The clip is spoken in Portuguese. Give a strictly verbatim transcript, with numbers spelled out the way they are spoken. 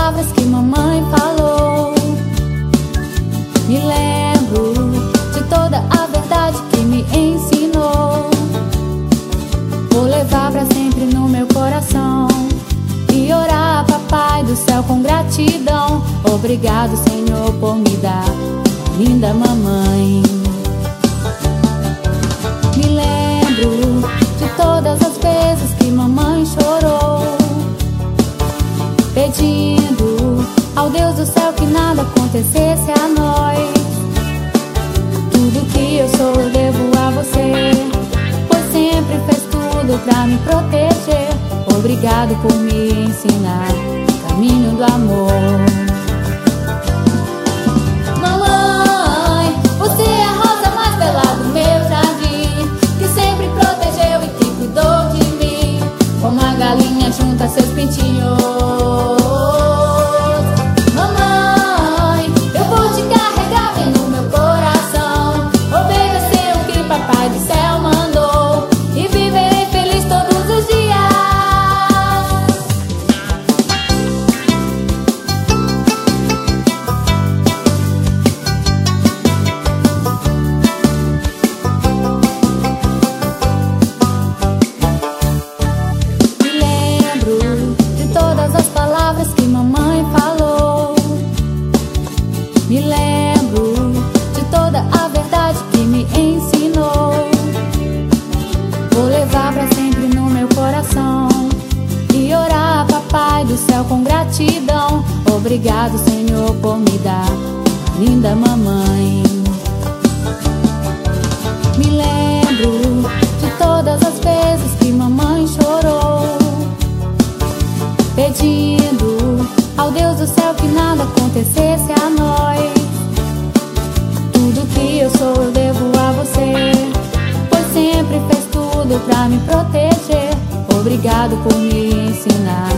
palavras que mamãe falou. Me lembro de toda a verdade que me ensinou. Vou levar pra sempre no meu coração e orar, papai do céu, com gratidão. Obrigado, Senhor, por me dar uma linda mamãe. Me lembro de todas as vezes que mamãe chorou, pedindo ao Deus do céu que nada acontecesse a nós. Tudo que eu sou eu devo a você, pois sempre fez tudo pra me proteger. Obrigado por me ensinar o caminho do amor. Mamãe, você é a rosa mais bela do meu jardim, que sempre protegeu e que cuidou de mim, como a galinha junta seus pintinhos. Mamãe, eu vou te carregar bem no meu coração, obedecer o que papai do céu mandou e viverei feliz todos os dias. Que mamãe falou. Me lembro de toda a verdade que me ensinou. Vou levar pra sempre no meu coração e orar, papai do céu, com gratidão. Obrigado, Senhor, por me dar uma linda mamãe. Me lembro de todas as vezes que mamãe chorou, pedindo ao Deus do céu que nada acontecesse a nós. Tudo que eu sou eu devo a você, pois sempre fez tudo pra me proteger. Obrigado por me ensinar